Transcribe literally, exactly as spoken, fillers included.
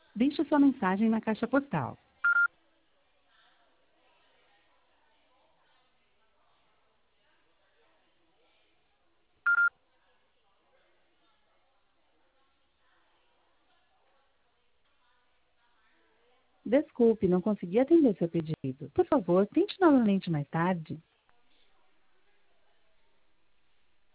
Deixe sua mensagem na caixa postal. Desculpe, não consegui atender seu pedido. Por favor, tente novamente mais tarde.